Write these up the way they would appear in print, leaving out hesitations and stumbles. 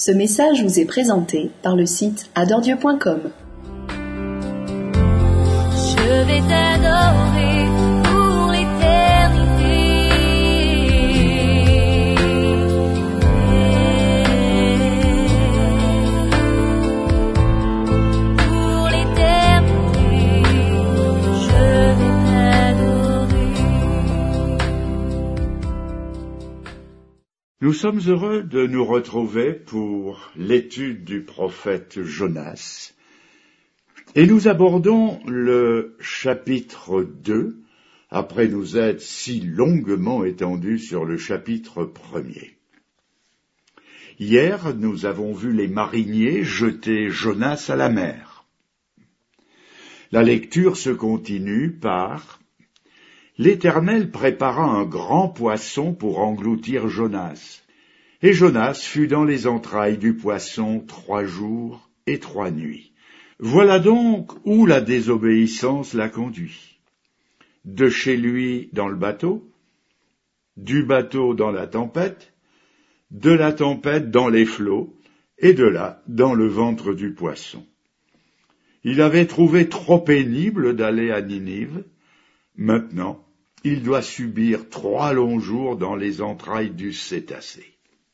Ce message vous est présenté par le site adoredieu.com. Je vais t'adorer pour l'éternité. Pour l'éternité, je vais t'adorer. Nous sommes heureux de nous retrouver pour l'étude du prophète Jonas. Et nous abordons le chapitre 2, après nous être si longuement étendus sur le chapitre 1er. Hier, nous avons vu les mariniers jeter Jonas à la mer. La lecture se continue par « L'Éternel prépara un grand poisson pour engloutir Jonas. Et Jonas fut dans les entrailles du poisson 3 jours et 3 nuits. » Voilà donc où la désobéissance l'a conduit. De chez lui dans le bateau, du bateau dans la tempête, de la tempête dans les flots, et de là dans le ventre du poisson. Il avait trouvé trop pénible d'aller à Ninive. Maintenant, il doit subir 3 longs jours dans les entrailles du cétacé.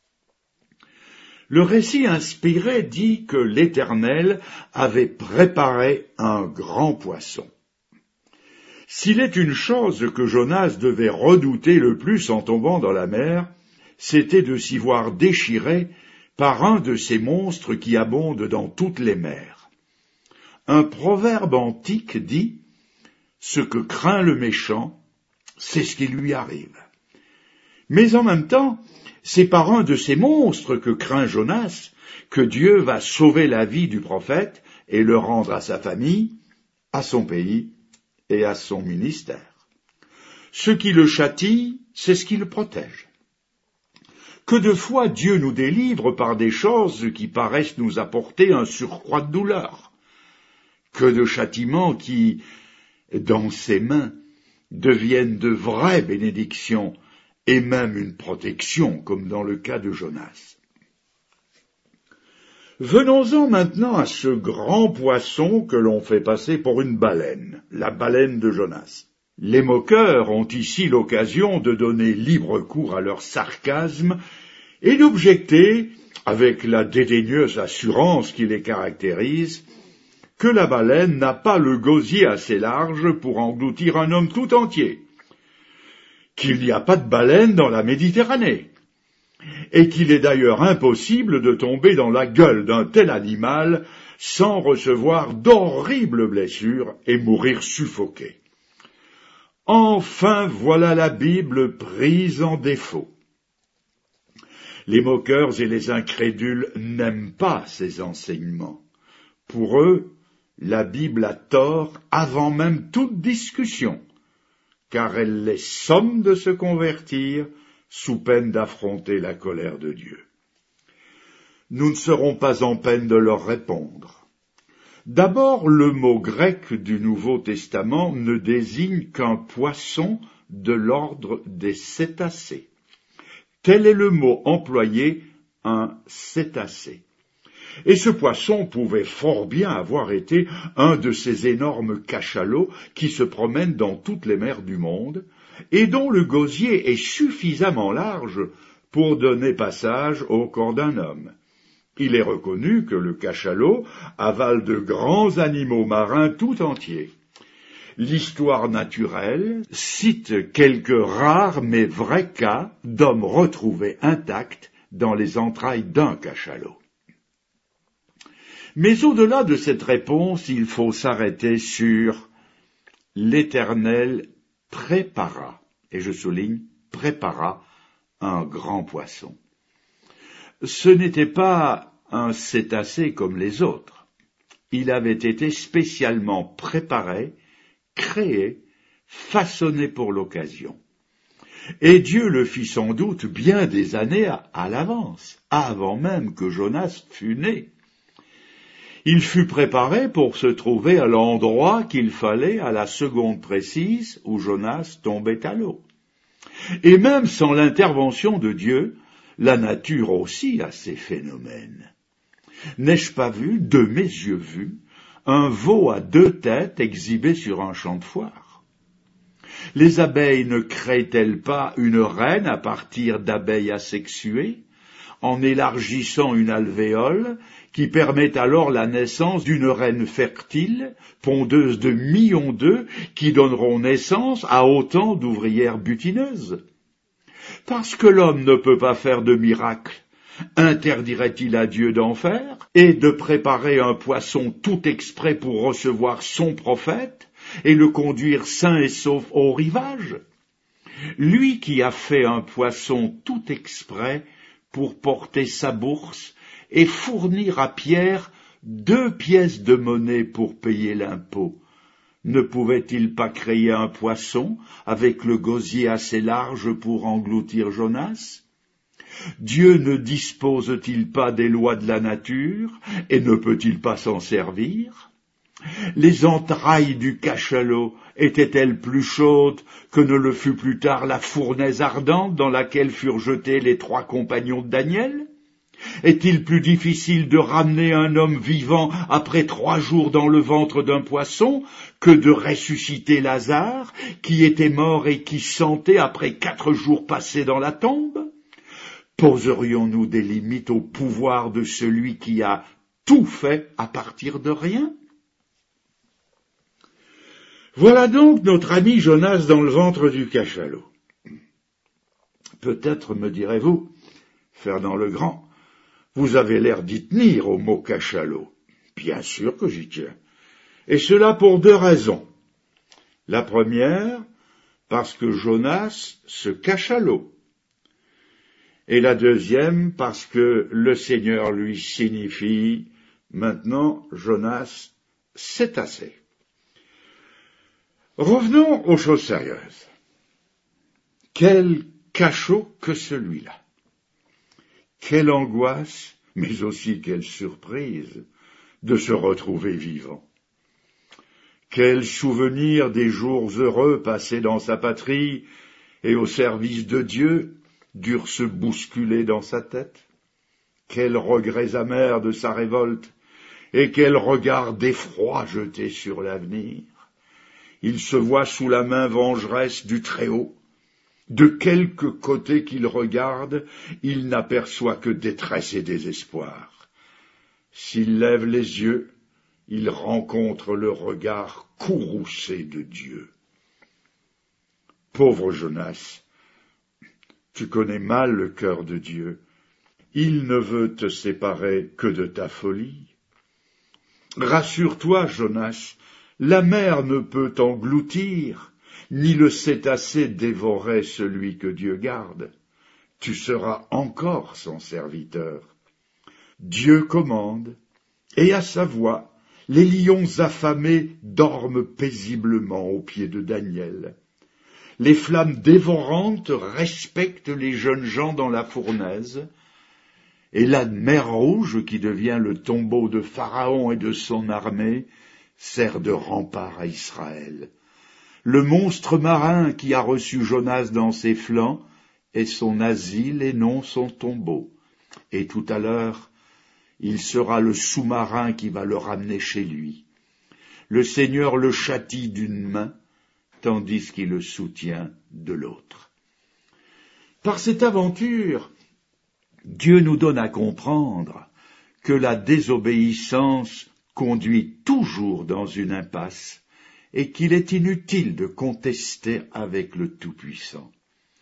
Le récit inspiré dit que l'Éternel avait préparé un grand poisson. S'il est une chose que Jonas devait redouter le plus en tombant dans la mer, c'était de s'y voir déchiré par un de ces monstres qui abondent dans toutes les mers. Un proverbe antique dit « Ce que craint le méchant, c'est ce qui lui arrive ». Mais en même temps, c'est par un de ces monstres que craint Jonas que Dieu va sauver la vie du prophète et le rendre à sa famille, à son pays et à son ministère. Ce qui le châtie, c'est ce qui le protège. Que de fois Dieu nous délivre par des choses qui paraissent nous apporter un surcroît de douleur. Que de châtiments qui, dans ses mains, deviennent de vraies bénédictions et même une protection, comme dans le cas de Jonas. Venons-en maintenant à ce grand poisson que l'on fait passer pour une baleine, la baleine de Jonas. Les moqueurs ont ici l'occasion de donner libre cours à leur sarcasme et d'objecter, avec la dédaigneuse assurance qui les caractérise, que la baleine n'a pas le gosier assez large pour engloutir un homme tout entier, qu'il n'y a pas de baleine dans la Méditerranée, et qu'il est d'ailleurs impossible de tomber dans la gueule d'un tel animal sans recevoir d'horribles blessures et mourir suffoqué. Enfin, voilà la Bible prise en défaut. Les moqueurs et les incrédules n'aiment pas ces enseignements. Pour eux, la Bible a tort avant même toute discussion, car elle les somme de se convertir sous peine d'affronter la colère de Dieu. Nous ne serons pas en peine de leur répondre. D'abord, le mot grec du Nouveau Testament ne désigne qu'un poisson de l'ordre des cétacés. Tel est le mot employé, un cétacé. Et ce poisson pouvait fort bien avoir été un de ces énormes cachalots qui se promènent dans toutes les mers du monde et dont le gosier est suffisamment large pour donner passage au corps d'un homme. Il est reconnu que le cachalot avale de grands animaux marins tout entiers. L'histoire naturelle cite quelques rares mais vrais cas d'hommes retrouvés intacts dans les entrailles d'un cachalot. Mais au-delà de cette réponse, il faut s'arrêter sur « l'Éternel prépara », et je souligne « prépara » un grand poisson. Ce n'était pas un cétacé comme les autres. Il avait été spécialement préparé, créé, façonné pour l'occasion. Et Dieu le fit sans doute bien des années à l'avance, avant même que Jonas fût né. Il fut préparé pour se trouver à l'endroit qu'il fallait à la seconde précise où Jonas tombait à l'eau. Et même sans l'intervention de Dieu, la nature aussi a ses phénomènes. N'ai-je pas vu, de mes yeux vus, un veau à 2 têtes exhibé sur un champ de foire? Les abeilles ne créent-elles pas une reine à partir d'abeilles asexuées, en élargissant une alvéole qui permet alors la naissance d'une reine fertile, pondeuse de millions d'œufs qui donneront naissance à autant d'ouvrières butineuses? Parce que l'homme ne peut pas faire de miracle, interdirait-il à Dieu d'en faire et de préparer un poisson tout exprès pour recevoir son prophète et le conduire sain et sauf au rivage? Lui qui a fait un poisson tout exprès pour porter sa bourse et fournir à Pierre 2 pièces de monnaie pour payer l'impôt, ne pouvait-il pas créer un poisson avec le gosier assez large pour engloutir Jonas? Dieu ne dispose-t-il pas des lois de la nature et ne peut-il pas s'en servir? Les entrailles du cachalot étaient-elles plus chaudes que ne le fut plus tard la fournaise ardente dans laquelle furent jetés les 3 compagnons de Daniel? Est-il plus difficile de ramener un homme vivant après 3 jours dans le ventre d'un poisson que de ressusciter Lazare, qui était mort et qui sentait après 4 jours passés dans la tombe? Poserions-nous des limites au pouvoir de celui qui a tout fait à partir de rien? Voilà donc notre ami Jonas dans le ventre du cachalot. Peut-être, me direz-vous, Fernand le Grand, vous avez l'air d'y tenir au mot cachalot. Bien sûr que j'y tiens. Et cela pour 2 raisons. La première, parce que Jonas se cachalot. Et la deuxième, parce que le Seigneur lui signifie, maintenant, Jonas, c'est assez. Revenons aux choses sérieuses. Quel cachot que celui-là! Quelle angoisse, mais aussi quelle surprise de se retrouver vivant. Quel souvenir des jours heureux passés dans sa patrie et au service de Dieu durent se bousculer dans sa tête. Quels regrets amers de sa révolte et quel regard d'effroi jeté sur l'avenir. Il se voit sous la main vengeresse du Très-Haut. De quelque côté qu'il regarde, il n'aperçoit que détresse et désespoir. S'il lève les yeux, il rencontre le regard courroucé de Dieu. Pauvre Jonas, tu connais mal le cœur de Dieu. Il ne veut te séparer que de ta folie. Rassure-toi, Jonas, la mer ne peut t'engloutir, ni le cétacé dévorer celui que Dieu garde. Tu seras encore son serviteur. Dieu commande, et à sa voix, les lions affamés dorment paisiblement aux pieds de Daniel. Les flammes dévorantes respectent les jeunes gens dans la fournaise, et la mer Rouge, qui devient le tombeau de Pharaon et de son armée, sert de rempart à Israël. Le monstre marin qui a reçu Jonas dans ses flancs est son asile et non son tombeau. Et tout à l'heure, il sera le sous-marin qui va le ramener chez lui. Le Seigneur le châtie d'une main, tandis qu'il le soutient de l'autre. Par cette aventure, Dieu nous donne à comprendre que la désobéissance conduit toujours dans une impasse et qu'il est inutile de contester avec le Tout-Puissant.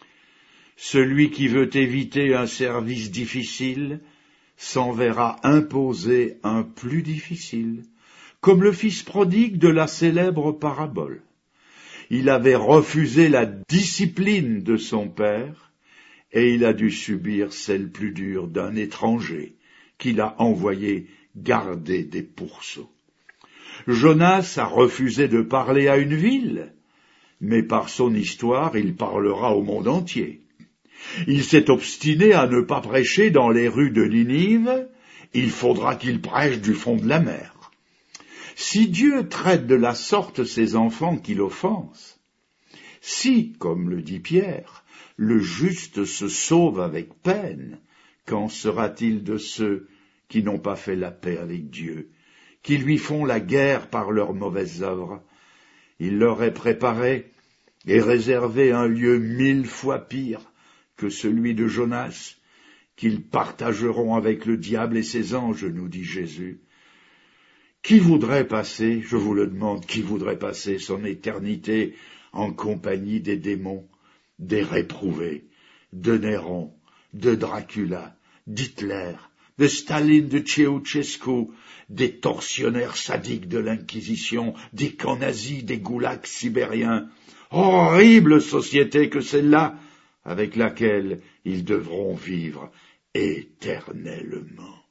Celui qui veut éviter un service difficile s'en verra imposer un plus difficile, comme le fils prodigue de la célèbre parabole. Il avait refusé la discipline de son père, et il a dû subir celle plus dure d'un étranger qu'il a envoyé garder des pourceaux. Jonas a refusé de parler à une ville, mais par son histoire il parlera au monde entier. Il s'est obstiné à ne pas prêcher dans les rues de Ninive, il faudra qu'il prêche du fond de la mer. Si Dieu traite de la sorte ses enfants qu'il offense, si, comme le dit Pierre, le juste se sauve avec peine, Qu'en sera-t-il de ceux qui n'ont pas fait la paix avec Dieu, qui lui font la guerre par leurs mauvaises œuvres? Il leur est préparé et réservé un lieu 1000 fois pire que celui de Jonas, qu'ils partageront avec le diable et ses anges, nous dit Jésus. Qui voudrait passer, je vous le demande, qui voudrait passer son éternité en compagnie des démons, des réprouvés, de Néron, de Dracula, d'Hitler, de Staline, de Ceausescu, des tortionnaires sadiques de l'Inquisition, des camps nazis, des goulags sibériens? Horrible société que celle-là, avec laquelle ils devront vivre éternellement.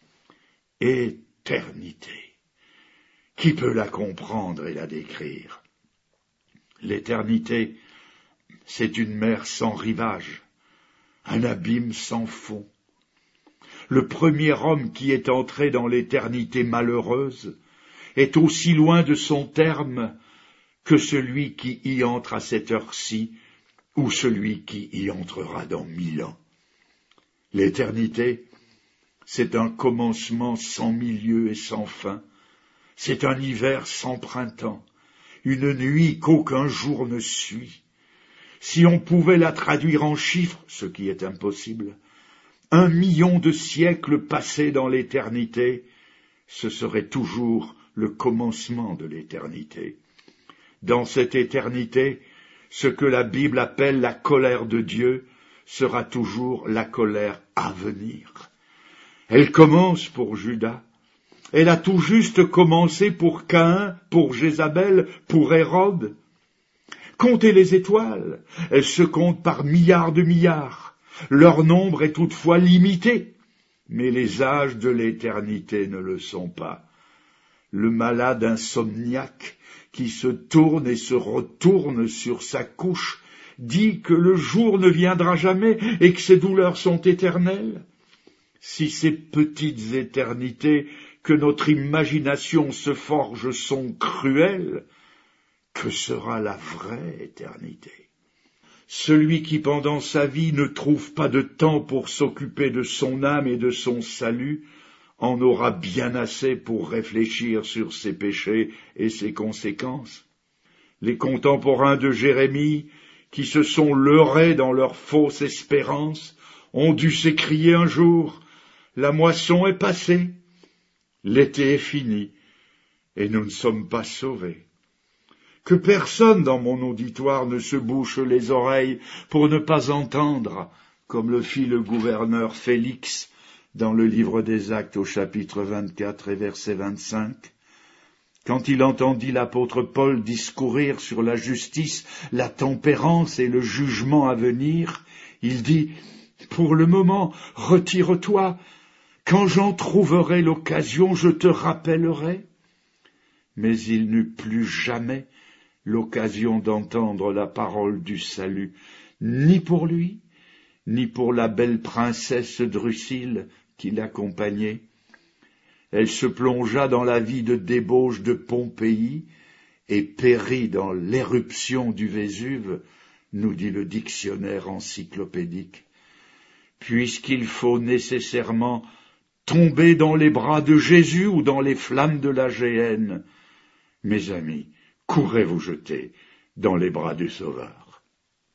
Éternité. Qui peut la comprendre et la décrire? L'éternité, c'est une mer sans rivage, un abîme sans fond. Le premier homme qui est entré dans l'éternité malheureuse est aussi loin de son terme que celui qui y entre à cette heure-ci ou celui qui y entrera dans 1000 ans. L'éternité, c'est un commencement sans milieu et sans fin, c'est un hiver sans printemps, une nuit qu'aucun jour ne suit. Si on pouvait la traduire en chiffres, ce qui est impossible, 1 million de siècles passés dans l'éternité, ce serait toujours le commencement de l'éternité. Dans cette éternité, ce que la Bible appelle la colère de Dieu sera toujours la colère à venir. Elle commence pour Judas. Elle a tout juste commencé pour Caïn, pour Jézabel, pour Hérode. Comptez les étoiles, elles se comptent par milliards de milliards. Leur nombre est toutefois limité, mais les âges de l'éternité ne le sont pas. Le malade insomniaque qui se tourne et se retourne sur sa couche dit que le jour ne viendra jamais et que ses douleurs sont éternelles. Si ces petites éternités que notre imagination se forge sont cruelles, que sera la vraie éternité? Celui qui pendant sa vie ne trouve pas de temps pour s'occuper de son âme et de son salut en aura bien assez pour réfléchir sur ses péchés et ses conséquences. Les contemporains de Jérémie, qui se sont leurrés dans leur fausse espérance, ont dû s'écrier un jour « La moisson est passée, l'été est fini, et nous ne sommes pas sauvés. » Que personne dans mon auditoire ne se bouche les oreilles pour ne pas entendre, comme le fit le gouverneur Félix dans le livre des Actes au chapitre 24 et verset 25. Quand il entendit l'apôtre Paul discourir sur la justice, la tempérance et le jugement à venir, il dit « Pour le moment, retire-toi, quand j'en trouverai l'occasion, je te rappellerai. » Mais il n'eut plus jamais l'occasion d'entendre la parole du salut, ni pour lui, ni pour la belle princesse Drusille qui l'accompagnait. Elle se plongea dans la vie de débauche de Pompéi et périt dans l'éruption du Vésuve, nous dit le dictionnaire encyclopédique. Puisqu'il faut nécessairement tomber dans les bras de Jésus ou dans les flammes de la géhenne, mes amis, courez vous jeter dans les bras du Sauveur.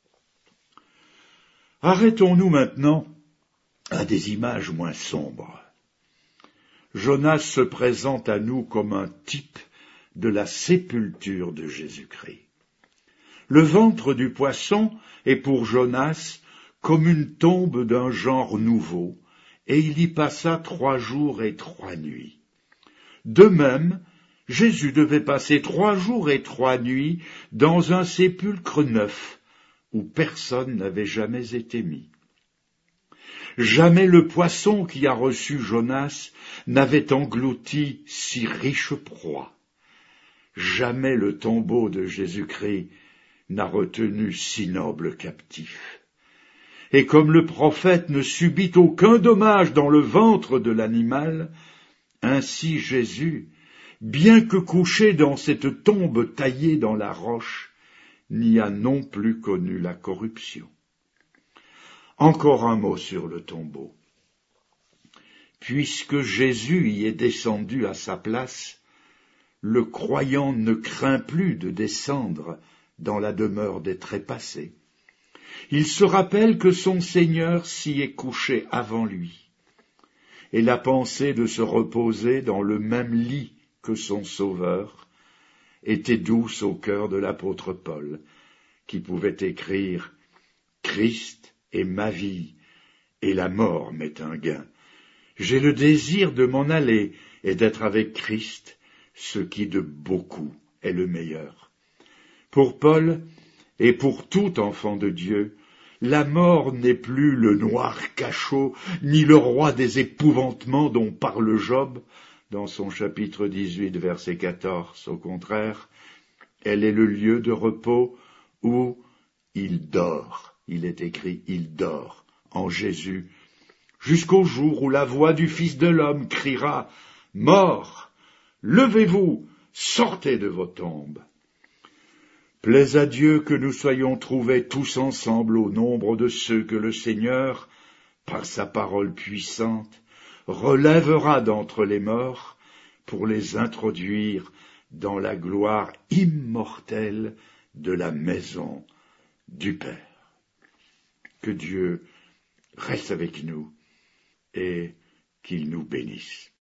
Arrêtons-nous maintenant à des images moins sombres. Jonas se présente à nous comme un type de la sépulture de Jésus-Christ. Le ventre du poisson est pour Jonas comme une tombe d'un genre nouveau, et il y passa 3 jours et 3 nuits. De même, Jésus devait passer 3 jours et 3 nuits dans un sépulcre neuf, où personne n'avait jamais été mis. Jamais le poisson qui a reçu Jonas n'avait englouti si riche proie. Jamais le tombeau de Jésus-Christ n'a retenu si noble captif. Et comme le prophète ne subit aucun dommage dans le ventre de l'animal, ainsi Jésus, bien que couché dans cette tombe taillée dans la roche, n'y a non plus connu la corruption. Encore un mot sur le tombeau. puisque Jésus y est descendu à sa place, le croyant ne craint plus de descendre dans la demeure des trépassés. Il se rappelle que son Seigneur s'y est couché avant lui, et la pensée de se reposer dans le même lit que son Sauveur était douce au cœur de l'apôtre Paul, qui pouvait écrire « Christ est ma vie, et la mort m'est un gain. J'ai le désir de m'en aller et d'être avec Christ, ce qui de beaucoup est le meilleur. » Pour Paul, et pour tout enfant de Dieu, la mort n'est plus le noir cachot, ni le roi des épouvantements dont parle Job, dans son chapitre 18, verset 14. Au contraire, elle est le lieu de repos où il dort. Il est écrit « il dort » en Jésus, jusqu'au jour où la voix du Fils de l'homme criera « Mort, levez-vous, sortez de vos tombes !» Plaise à Dieu que nous soyons trouvés tous ensemble au nombre de ceux que le Seigneur, par sa parole puissante, relèvera d'entre les morts pour les introduire dans la gloire immortelle de la maison du Père. Que Dieu reste avec nous et qu'il nous bénisse.